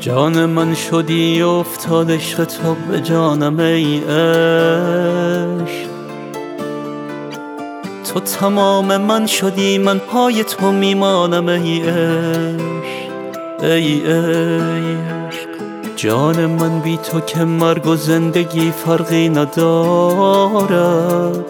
جان من شدی افتاد عشق تو به جانم ای عشق، تو تمام من شدی من پای تو میمانم ای عشق، ای عشق. جان من بی تو که مرگ و زندگی فرقی ندارد،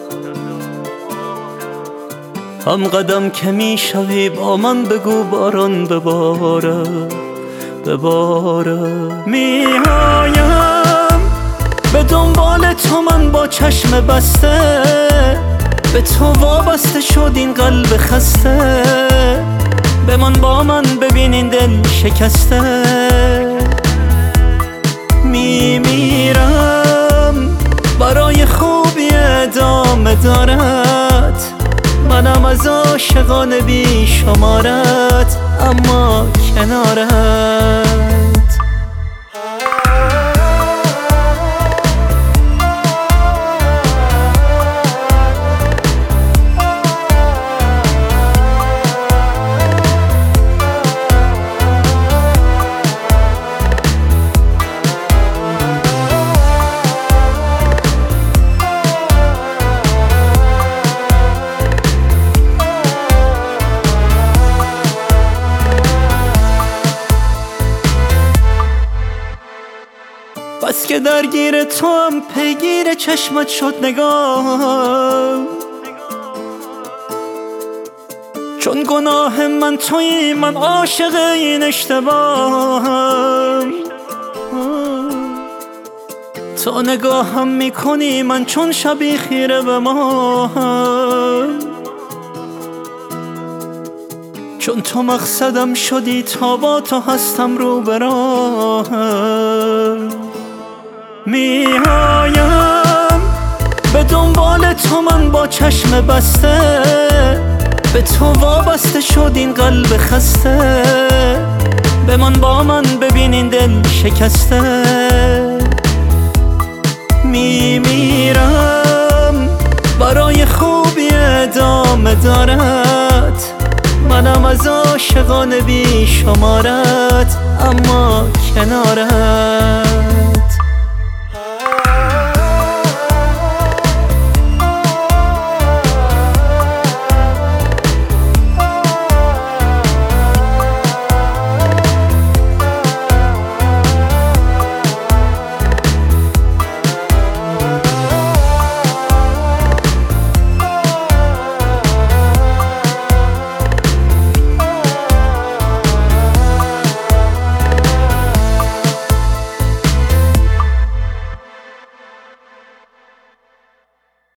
هم قدم که میشوی با من بگو باران ببارد ببارد. میایم به دنبال تو من با چشم بسته، به تو وابسته شد این قلب خسته، بمان با من ببین این دل شکسته. میمیرم برای خوبی ادامه دارد، منم از عاشقان بی شمارت اما کنارت. بس که درگیر تو هم پیگیر چشمت شد نگاه، چون گناه من تویی من عاشق این اشتباهم. تو نگاهم میکنی من چون شبی خیره به ماهم، چون تو مقصدم شدی تا با تو هستم رو به راهم. میایم به دنبال تو من با چشم بسته، به تو وابسته شد این قلب خسته، بمان با من ببین این دل شکسته. میمیرم برای خوبی ادامه دارد، منم از عاشقان بی شمارت اما کنارت.